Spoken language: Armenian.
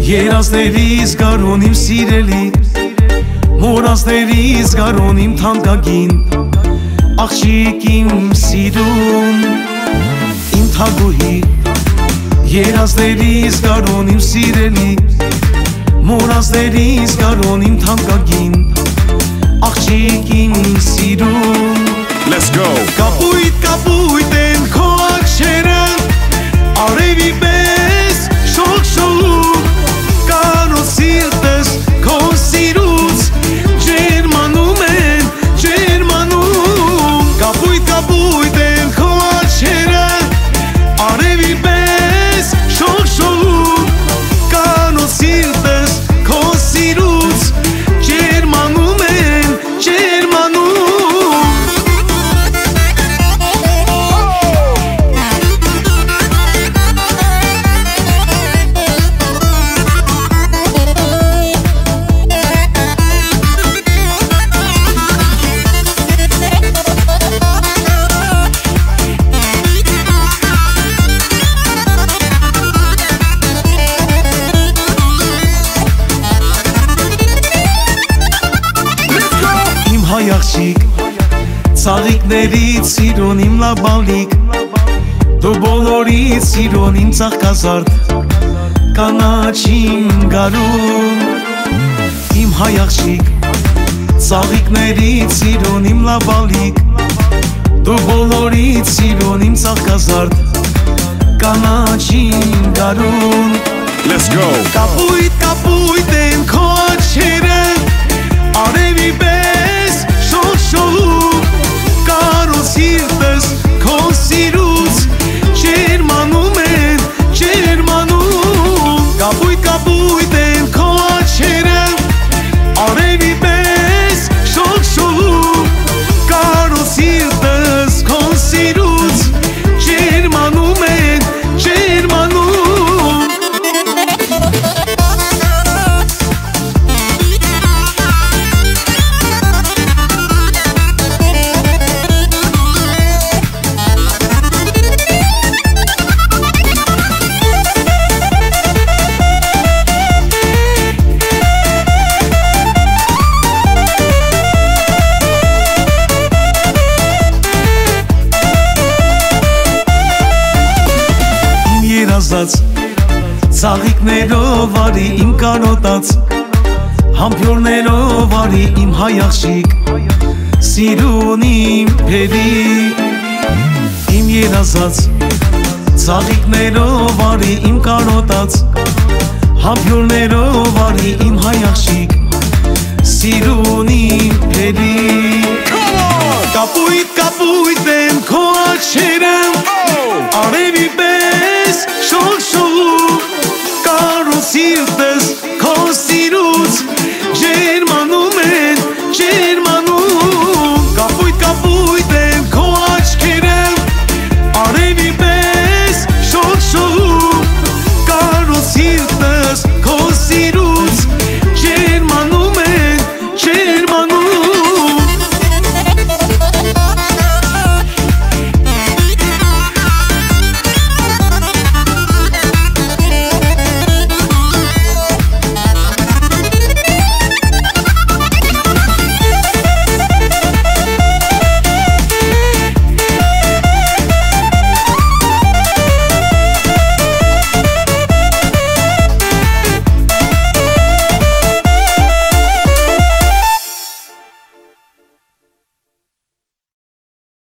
Երազներից գարուն իմ սիրելի, մոռացներից գարուն իմ թանկագին, աղջիկ իմ սիրուն, իմ թագուհի։ Երազներից գարուն իմ սիրելի, մոռացներից գարուն իմ թանկագին, աղջիկ իմ սիրուն։ Let's go. Կապույտ կապույտ են քո աջերը, արևի պես շողշող, կանոտ սիրտս քո սիրուց ջերմանում են, ջերմանում։ Կապույտ կապույտ են քո աջերը, արևի պես շողշող, կանոտ սիրտս քո սիրուց ջերմանում են, ջերմանում։ Աղջիկ, ծաղիկներից սիրուն իմ լաբալիկ, դու բոլորից սիրուն իմ ծաղկազարդ, կանաչիմ գարուն։ Իմ հայ աղջիկ, ծաղիկներից սիրուն իմ լաբալիկ, դու բոլորից սիրուն իմ ծաղկազարդ, կանաչիմ գարուն։ Let's go. Կապույտ կապույտ են քո աջերը, արևի պես շողշող, կանոտ սիրտս քո սիրուց ջերմանում են, ջերմանում։ Կապույտ կապույտ են քո աջերը, արևի պես շողշող, կանոտ սիրտս քո սիրուց ջերմանում են, ջերմանում։ Ծաղիկներով արի իմ կանոտած, համբյուրներով արի իմ հայ աղջիկ, սիրուն իմ փերի։ Իմ երազած ծաղիկներով արի իմ կանոտած, համբյուրներով արի իմ հայ աղջիկ, սիրուն իմ փերի։ Կապույտ կապույտ են քո աջերը, արևի պես շողշող, կանոտ սիրտս